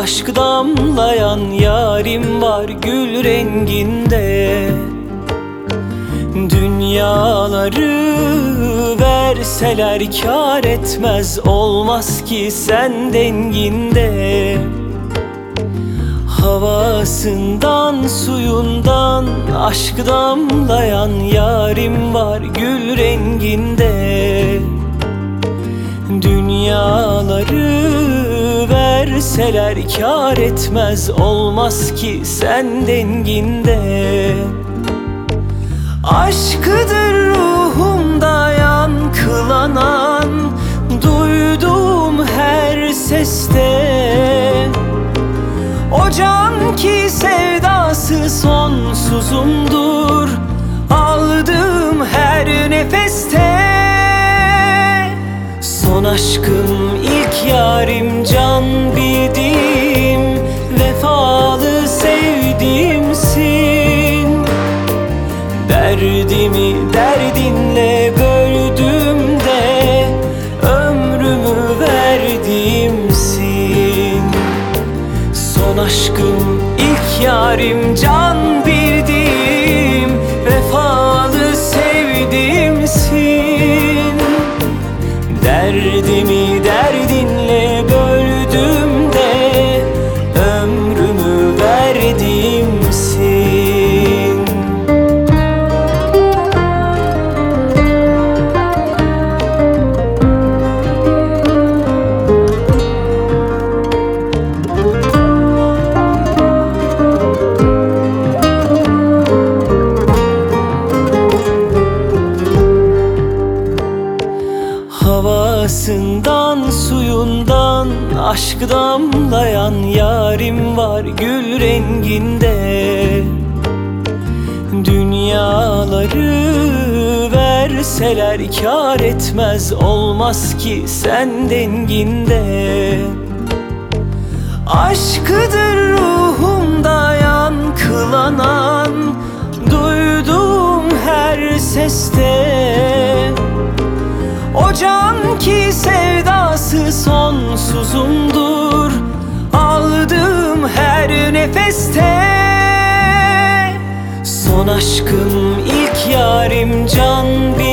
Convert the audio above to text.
aşk damlayan yarim var gül renginde. Dünyaları verseler kâr etmez, olmaz ki sen denginde. Havasından suyundan aşk damlayan yarim var gül renginde. Dünyaları verseler kâr etmez, olmaz ki sen denginde. Aşkıdır ruhumda yankılanan, duyduğum her seste. O can ki sevdası sonsuzumdur, aldığım her nefeste. Son aşkım, ilk yarim, can bildiğim, vefalı sevdiğimsin. Derdimi derdinle böldüğümde ömrümü verdiğimsin. Son aşkım, ilk yarim, can bildiğim, vefalı sevdiğimsin. Derdimi derdinle böldüğümde ömrümü verdiğimsin. Havasından suyundan aşk damlayan yarim var gül renginde. Dünyaları verseler kâr etmez, olmaz ki sen denginde. Aşkıdır ruhumda yankılanan, duyduğum her seste. O can ki sevdası sonsuzumdur, aldığım her nefeste. Son aşkım, ilk yarim, can